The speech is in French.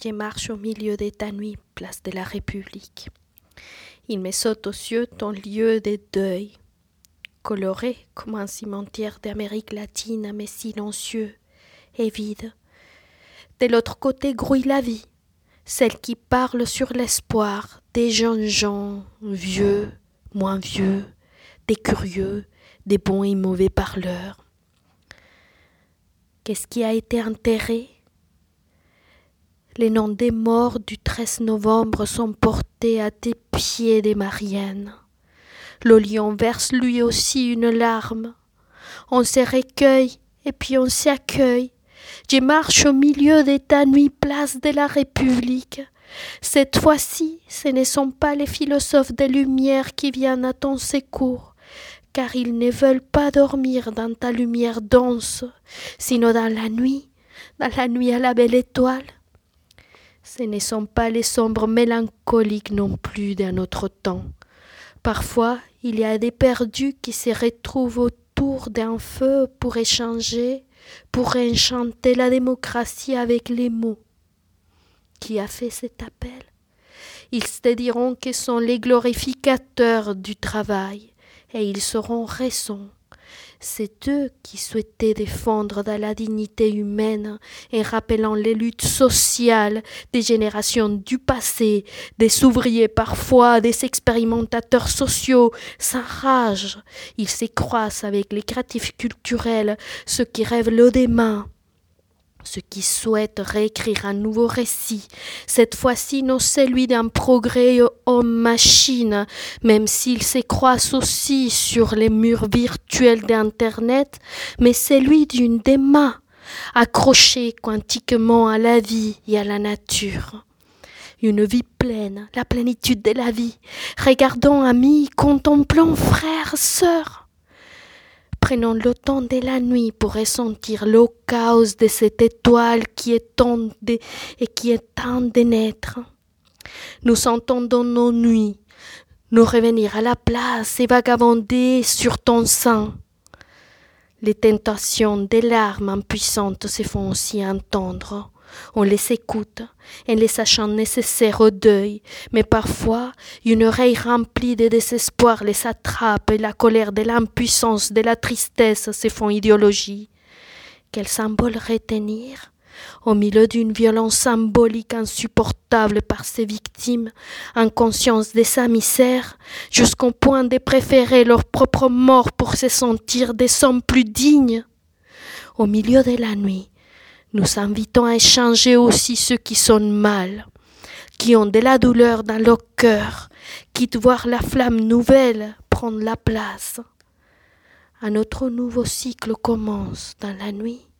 Je marche au milieu de ta nuit, place de la République. Il me saute aux yeux ton lieu de deuil, coloré comme un cimetière d'Amérique latine, mais silencieux et vide. De l'autre côté grouille la vie, celle qui parle sur l'espoir des jeunes gens, vieux, moins vieux, des curieux, des bons et mauvais parleurs. Qu'est-ce qui a été enterré? Les noms des morts du 13 novembre sont portés à tes pieds des Mariannes. Le lion verse lui aussi une larme. On se recueille et puis on s'accueille. Je marche au milieu de ta nuit, place de la République. Cette fois-ci, ce ne sont pas les philosophes des Lumières qui viennent à ton secours, car ils ne veulent pas dormir dans ta lumière dense, sino dans la nuit à la belle étoile. Ce ne sont pas les sombres mélancoliques non plus d'un autre temps. Parfois, il y a des perdus qui se retrouvent autour d'un feu pour échanger, pour enchanter la démocratie avec les mots. Qui a fait cet appel? Ils te diront qu'ils sont les glorificateurs du travail, et ils sauront raison. C'est eux qui souhaitaient défendre dans la dignité humaine en rappelant les luttes sociales des générations du passé, des ouvriers parfois, des expérimentateurs sociaux, sans rage. Ils s'écroissent avec les créatifs culturels, ceux qui rêvent le demain. Ceux qui souhaitent réécrire un nouveau récit, cette fois-ci non celui d'un progrès homme-machine, même s'il s'écroissent aussi sur les murs virtuels d'Internet, mais celui d'une demain, accrochée quantiquement à la vie et à la nature. Une vie pleine, la plénitude de la vie. Regardons amis, contemplons frères, sœurs. Prenons le temps de la nuit pour ressentir le chaos de cette étoile qui est en de naître. Nous entendons nos nuits, nous revenir à la place et vagabonder sur ton sein. Les tentations des larmes impuissantes se font aussi entendre. On les écoute, en les sachant nécessaires au deuil, mais parfois une oreille remplie de désespoir les attrape et la colère de l'impuissance, de la tristesse se font idéologie. Quel symbole retenir? Au milieu d'une violence symbolique insupportable par ses victimes, inconscience de sa misère, jusqu'au point de préférer leur propre mort pour se sentir des hommes plus dignes. Au milieu de la nuit, nous invitons à échanger aussi ceux qui sonnent mal, qui ont de la douleur dans leur cœur, quitte voir la flamme nouvelle prendre la place. Un autre nouveau cycle commence dans la nuit.